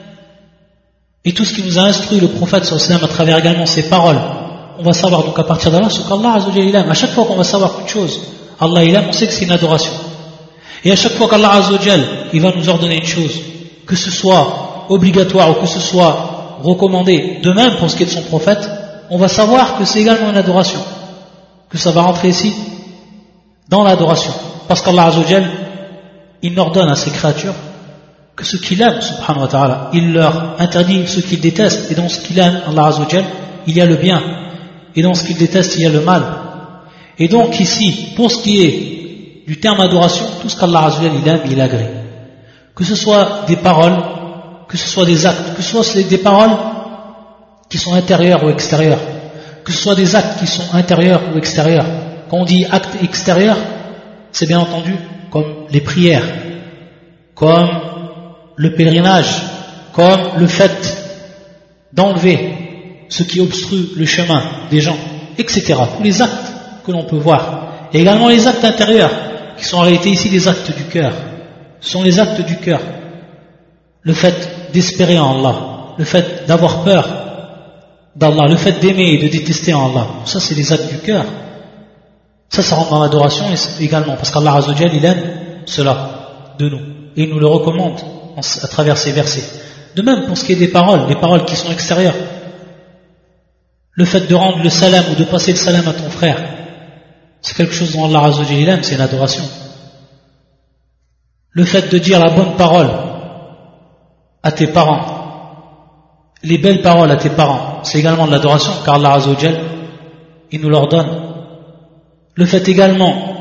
Et tout ce qui nous a instruit le prophète sallallahu alayhi wa sallam à travers également ses paroles, on va savoir donc à partir de là ce qu'Allah Azza wa Jalla il aime. À chaque fois qu'on va savoir quelque chose, Allah il aime, on sait que c'est une adoration. Et à chaque fois qu'Allah Azza wa Jalla il va nous ordonner une chose, que ce soit obligatoire ou que ce soit recommandé, de même pour ce qui est de son prophète, on va savoir que c'est également une adoration, que ça va rentrer ici dans l'adoration. Parce qu'Allah Azza wa Jalla il n'ordonne à ses créatures que ce qu'il aime, subhanahu wa ta'ala, il leur interdit ce qu'il déteste, et dans ce qu'il aime, Allah Azza wa Jal, il y a le bien, et dans ce qu'il déteste, il y a le mal. Et donc ici, pour ce qui est du terme adoration, tout ce qu'Allah Azza wa Jal il aime, il agrée. Que ce soit des paroles, que ce soit des actes, que ce soit des paroles qui sont intérieures ou extérieures, que ce soit des actes qui sont intérieurs ou extérieurs. Quand on dit acte extérieur, c'est bien entendu comme les prières, comme le pèlerinage, comme le fait d'enlever ce qui obstrue le chemin des gens, etc. Tous les actes que l'on peut voir. Et également les actes intérieurs, qui sont en réalité ici des actes du cœur. Ce sont les actes du cœur. Le fait d'espérer en Allah, le fait d'avoir peur d'Allah, le fait d'aimer et de détester en Allah. Ça c'est les actes du cœur. Ça rentre dans l'adoration également, parce qu'Allah Azza wa Jalla il aime cela de nous. Et il nous le recommande à travers ces versets. De même pour ce qui est des paroles, les paroles qui sont extérieures. Le fait de rendre le salam ou de passer le salam à ton frère, c'est quelque chose dont Allah Azza wa Jalla aime, c'est l'adoration. Le fait de dire la bonne parole à tes parents, les belles paroles à tes parents, c'est également de l'adoration, car Allah Azza wa Jalla, il nous l'ordonne. Le fait également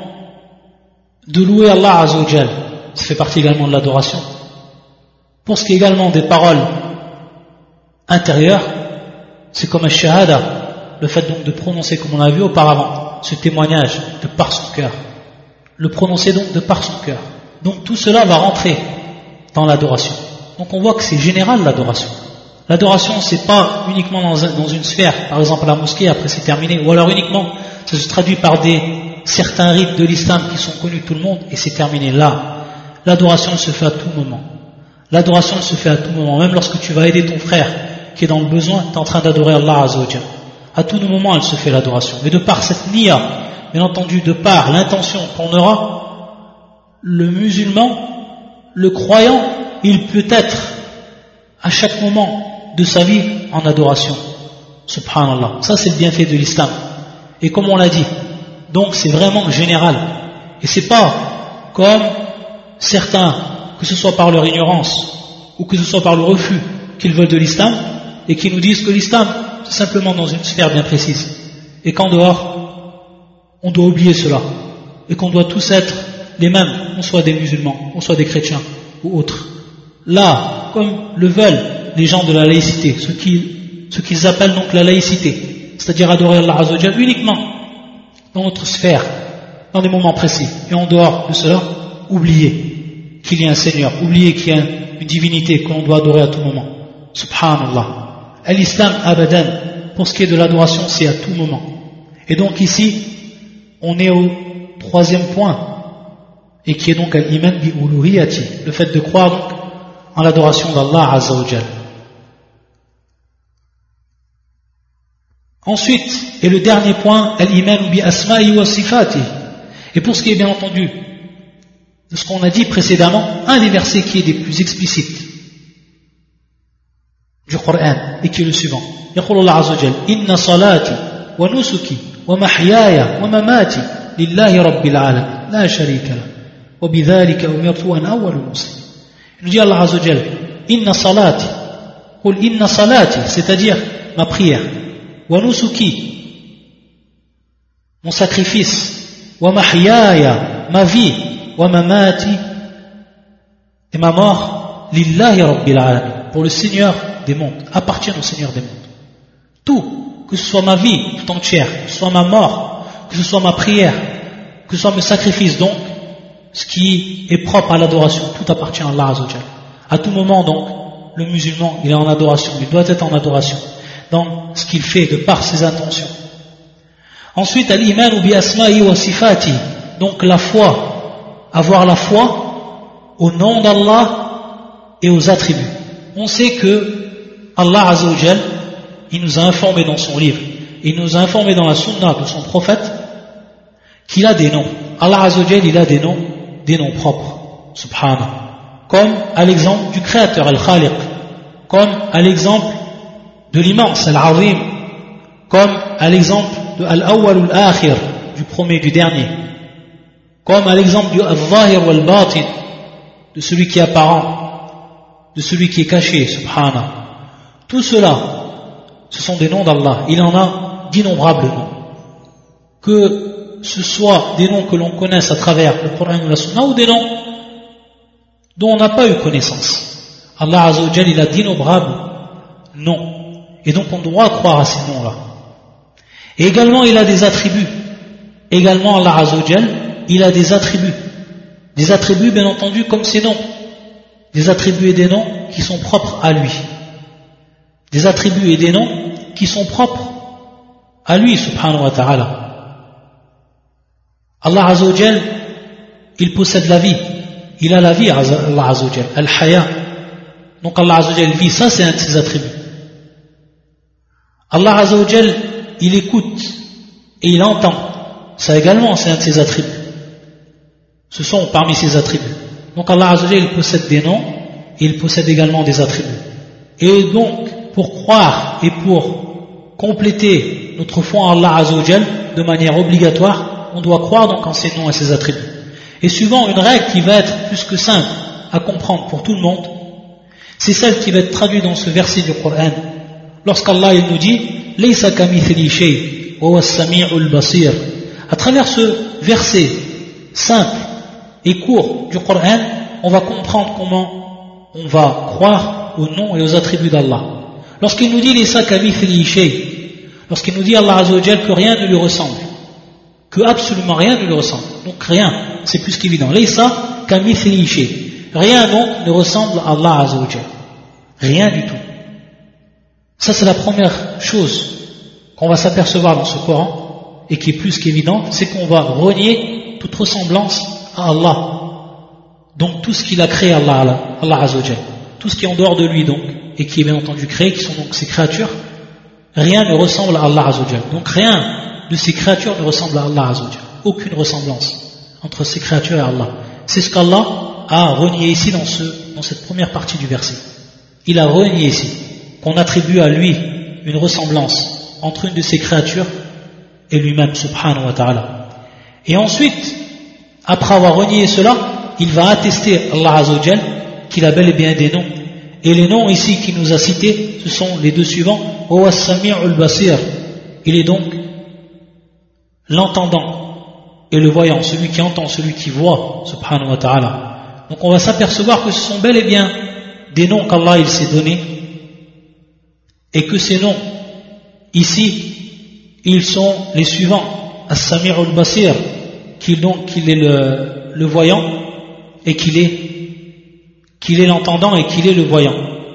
de louer Allah Azza wa Jalla, ça fait partie également de l'adoration. Pour ce qui est également des paroles intérieures, c'est comme un shahada, le fait donc de prononcer, comme on a vu auparavant, ce témoignage de par son cœur, le prononcer donc de par son cœur. Donc tout cela va rentrer dans l'adoration. Donc on voit que c'est général l'adoration. L'adoration, c'est pas uniquement dans une sphère, par exemple à la mosquée, après c'est terminé, ou alors uniquement ça se traduit par certains rites de l'islam qui sont connus de tout le monde et c'est terminé là. L'adoration se fait à tout moment. L'adoration se fait à tout moment, même lorsque tu vas aider ton frère qui est dans le besoin, tu es en train d'adorer Allah Azza wa Jalla. À tout moment, elle se fait l'adoration. Mais de par cette niya, bien entendu, de par l'intention qu'on aura, le musulman, le croyant, il peut être à chaque moment de sa vie en adoration. Subhanallah. Ça, c'est le bienfait de l'islam. Et comme on l'a dit, donc c'est vraiment général. Et c'est pas comme certains, que ce soit par leur ignorance ou que ce soit par le refus qu'ils veulent de l'islam, et qui nous disent que l'islam, c'est simplement dans une sphère bien précise. Et qu'en dehors, on doit oublier cela. Et qu'on doit tous être les mêmes, qu'on soit des musulmans, qu'on soit des chrétiens ou autres. Là, comme le veulent les gens de la laïcité, ce qu'ils appellent donc la laïcité, c'est-à-dire adorer Allah Azza wa Jalla uniquement dans notre sphère, dans des moments précis. Et en dehors de cela, oublier qu'il y a un Seigneur, oublier qu'il y a une divinité qu'on doit adorer à tout moment. Subhanallah. L'islam abadan, pour ce qui est de l'adoration, c'est à tout moment. Et donc ici, on est au troisième point, et qui est donc al-iman bi uluhiyati, le fait de croire donc en l'adoration d'Allah Azza wa Jalla. Ensuite, et le dernier point, al-iman bi asma'i wa sifati. Et pour ce qui est bien entendu de ce qu'on a dit précédemment, un des versets qui est des plus explicites du Coran et qui est le suivant. يقول الله عز وجل إن صلاتي ونسكي ومحياي ومماتي لله رب العالمين لا شريك له وبذلك أمرت وأنا أول المسلمين. Il nous dit Allah عز وجل إن صلاتي قل إن صلاتي, c'est-à-dire ma prière, ونسكي, mon sacrifice, ومحياي, ma vie, ومماتي, et ma mort, لله رب العالمين, pour le Seigneur des mondes, appartient au Seigneur des mondes. Tout, que ce soit ma vie tout entière, que ce soit ma mort, que ce soit ma prière, que ce soit mes sacrifices, donc ce qui est propre à l'adoration, tout appartient à Allah Azza wa Jalla. À tout moment donc, le musulman, il est en adoration, il doit être en adoration dans ce qu'il fait de par ses intentions. Ensuite, al-iman bi asma'i wa sifati, donc la foi, avoir la foi au nom d'Allah et aux attributs. On sait que Allah Azza wa Jalla, il nous a informé dans son livre, il nous a informé dans la sunna de son prophète qu'il a des noms. Allah Azza wa Jalla, il a des noms propres, subhanahu, comme à l'exemple du créateur, al-Khaliq, comme à l'exemple de l'immense, al-Azim, comme à l'exemple de al-Awwal ou al-Akhir, du premier et du dernier, comme à l'exemple du al-Zahir ou al-Batin, de celui qui est apparent, de celui qui est caché, subhanahu. Tout cela, ce sont des noms d'Allah. Il en a d'innombrables noms. Que ce soit des noms que l'on connaisse à travers le Coran ou la Sunna, ou des noms dont on n'a pas eu connaissance. Allah Azza wa Jalla, il a d'innombrables noms. Et donc on doit croire à ces noms-là. Et également il a des attributs. Également Allah Azza wa Jalla, il a des attributs. Des attributs bien entendu comme ces noms. Des attributs et des noms qui sont propres à lui. Des attributs et des noms qui sont propres à lui, subhanahu wa ta'ala. Allah Azza wa Jal, il possède la vie. Il a la vie, Allah Azza wa Jal. Al-Haya. Donc Allah Azza wa Jal vit, ça c'est un de ses attributs. Allah Azza wa Jal, il écoute et il entend. Ça également c'est un de ses attributs. Ce sont parmi ses attributs. Donc Allah Azza wa Jal, il possède des noms et il possède également des attributs. Et donc, pour croire et pour compléter notre foi en Allah Azza wa Jal de manière obligatoire, on doit croire donc en ses noms et ses attributs. Et suivant une règle qui va être plus que simple à comprendre pour tout le monde, c'est celle qui va être traduite dans ce verset du Coran. Lorsqu'Allah il nous dit « Laysa kamithli shay wa huwa as-sami'ul basir » à travers ce verset simple et court du Coran, on va comprendre comment on va croire aux noms et aux attributs d'Allah. Lorsqu'il nous dit « Laysa kamithli shay », lorsqu'il nous dit Allah Azza wa Jal que rien ne lui ressemble, que absolument rien ne lui ressemble, donc rien, c'est plus qu'évident. Laysa kamithli shay, rien donc ne ressemble à Allah Azza wa Jal, rien du tout. Ça c'est la première chose qu'on va s'apercevoir dans ce Coran et qui est plus qu'évident, c'est qu'on va renier toute ressemblance à Allah. Donc tout ce qu'il a créé Allah Azza wa Jal, tout ce qui est en dehors de lui donc et qui est bien entendu créé, qui sont donc ses créatures, rien ne ressemble à Allah Azza wa Jal. Donc rien de ces créatures ne ressemble à Allah Azza wa Jal. Aucune ressemblance entre ces créatures et Allah. C'est ce qu'Allah a renié ici dans cette première partie du verset. Il a renié ici qu'on attribue à lui une ressemblance entre une de ses créatures et lui-même, subhanahu wa ta'ala. Et ensuite, après avoir renié cela, il va attester Allah Azza wa Jal qu'il a bel et bien des noms. Et les noms ici qu'il nous a cités, ce sont les deux suivants. Huwa as-sami'ul basir. Il est donc l'entendant et le voyant, celui qui entend, celui qui voit, subhanahu wa ta'ala. Donc on va s'apercevoir que ce sont bel et bien des noms qu'Allah il s'est donnés, et que ces noms, ici, ils sont les suivants. As-sami'ul basir, qu'il est le voyant, et qu'il est l'entendant et qu'il est le voyant.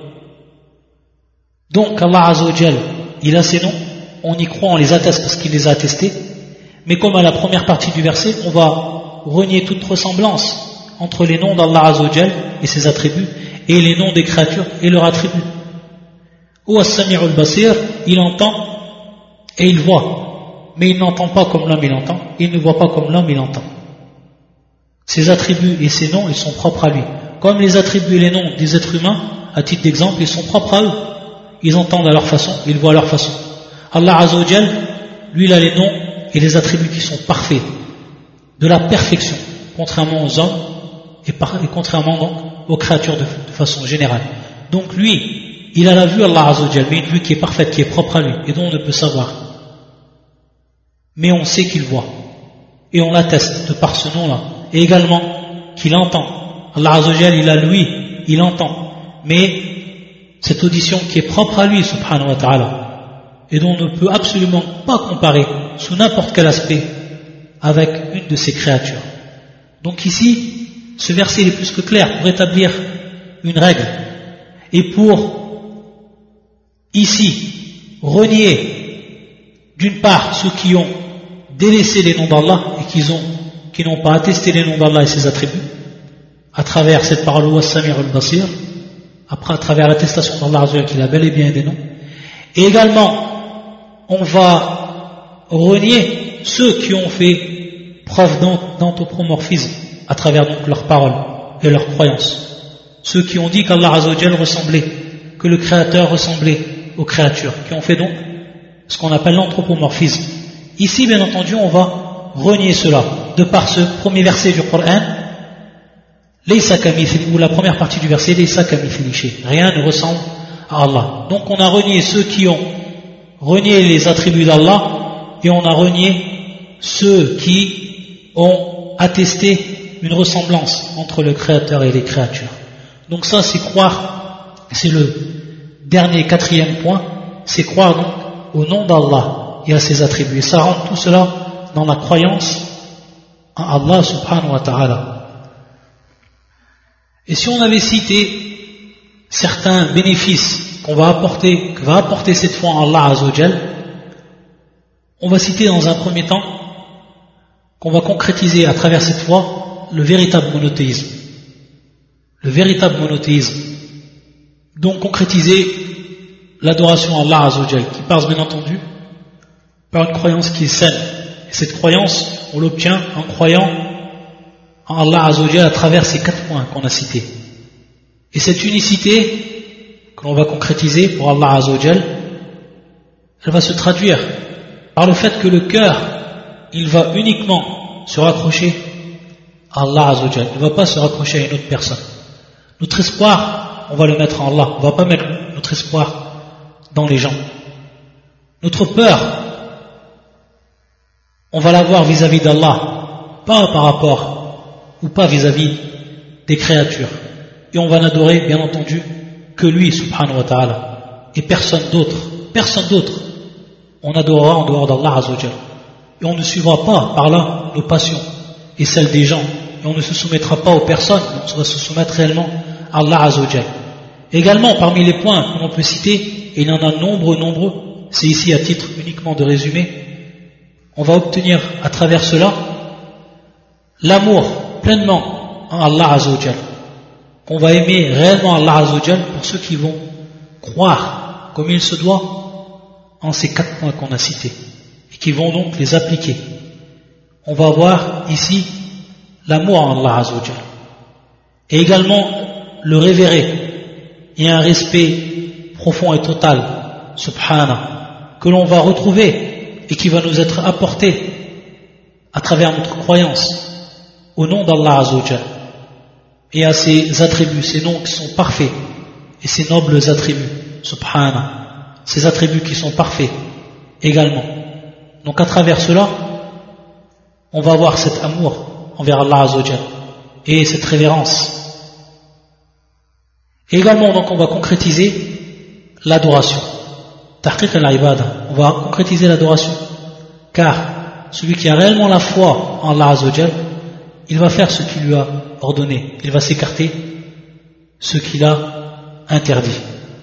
Donc Allah Azza wa Jal, il a ces noms, on y croit, on les atteste parce qu'il les a attestés, mais comme à la première partie du verset, on va renier toute ressemblance entre les noms d'Allah Azza wa Jal et ses attributs et les noms des créatures et leurs attributs. Ou as-sami'ul basir, il entend et il voit, mais il n'entend pas comme l'homme il entend, il ne voit pas comme l'homme il entend. Ses attributs et ses noms, ils sont propres à lui. Comme les attributs et les noms des êtres humains, à titre d'exemple, ils sont propres à eux. Ils entendent à leur façon, ils voient à leur façon. Allah Azza wa Jal, lui, il a les noms et les attributs qui sont parfaits, de la perfection, contrairement aux hommes et contrairement donc aux créatures de façon générale. Donc lui, il a la vue Allah Azza wa Jal, mais une vue qui est parfaite, qui est propre à lui, et dont on ne peut savoir. Mais on sait qu'il voit, et on l'atteste de par ce nom-là, et également qu'il entend. Allah Azza wa Jal, il a l'ouïe, il entend, mais cette audition qui est propre à lui, subhanahu wa ta'ala, et dont on ne peut absolument pas comparer sous n'importe quel aspect avec une de ses créatures. Donc ici, ce verset est plus que clair pour établir une règle et pour ici renier d'une part ceux qui ont délaissé les noms d'Allah et qui n'ont pas attesté les noms d'Allah et ses attributs à travers cette parole Huwa as-sami'ul basir, après à travers l'attestation d'Allah Azza wa Jalla qu'il a bel et bien des noms, et également on va renier ceux qui ont fait preuve d'anthropomorphisme à travers donc leurs paroles et leurs croyances, ceux qui ont dit qu'Allah Azza wa Jalla ressemblait, que le Créateur ressemblait aux créatures, qui ont fait donc ce qu'on appelle l'anthropomorphisme. Ici bien entendu on va renier cela de par ce premier verset du Coran, ou la première partie du verset, rien ne ressemble à Allah. Donc on a renié ceux qui ont renié les attributs d'Allah et on a renié ceux qui ont attesté une ressemblance entre le Créateur et les créatures. Donc ça c'est croire, c'est le dernier, quatrième point, c'est croire donc au nom d'Allah et à ses attributs. Et ça rentre tout cela dans la croyance en Allah subhanahu wa ta'ala. Et si on avait cité certains bénéfices que va apporter cette foi en Allah Azza wa Jal, on va citer dans un premier temps qu'on va concrétiser à travers cette foi le véritable monothéisme. Le véritable monothéisme. Donc concrétiser l'adoration à Allah Azza wa Jal, qui passe bien entendu par une croyance qui est saine. Et cette croyance, on l'obtient en croyant en Allah Azza wa Jal à travers ces 4 points qu'on a cités. Et cette unicité que l'on va concrétiser pour Allah Azza wa Jal, elle va se traduire par le fait que le cœur il va uniquement se raccrocher à Allah Azzawajal. Il ne va pas se raccrocher à une autre personne. Notre espoir, on va le mettre en Allah. On ne va pas mettre notre espoir dans les gens. Notre peur, on va l'avoir vis-à-vis d'Allah, pas par rapport ou pas vis-à-vis des créatures. Et on va n'adorer, bien entendu, que lui, subhanahu wa ta'ala, et personne d'autre. Personne d'autre. On adorera en dehors d'Allah Azzawajal. Et on ne suivra pas par là nos passions et celles des gens. Et on ne se soumettra pas aux personnes, on va se soumettre réellement à Allah Azzawajal. Également, parmi les points que l'on peut citer, et il y en a nombreux, c'est ici à titre uniquement de résumé, on va obtenir à travers cela l'amour pleinement en Allah Azzawajal. On va aimer réellement Allah Azzawajal pour ceux qui vont croire comme il se doit en ces 4 points qu'on a cités et qui vont donc les appliquer. On va voir ici l'amour en Allah Azzawajal et également le révérer et un respect profond et total, subhana, que l'on va retrouver et qui va nous être apporté à travers notre croyance au nom d'Allah Azzawajal et à ses attributs, ces noms qui sont parfaits et ces nobles attributs, subhana, ces attributs qui sont parfaits également. Donc à travers cela, on va avoir cet amour envers Allah Azzawajal et cette révérence. Et également, donc, on va concrétiser l'adoration. Tahqiq al-ibada, on va concrétiser l'adoration. Car celui qui a réellement la foi en Allah Azzawajal, il va faire ce qu'il lui a ordonné. Il va s'écarter ce qu'il a interdit.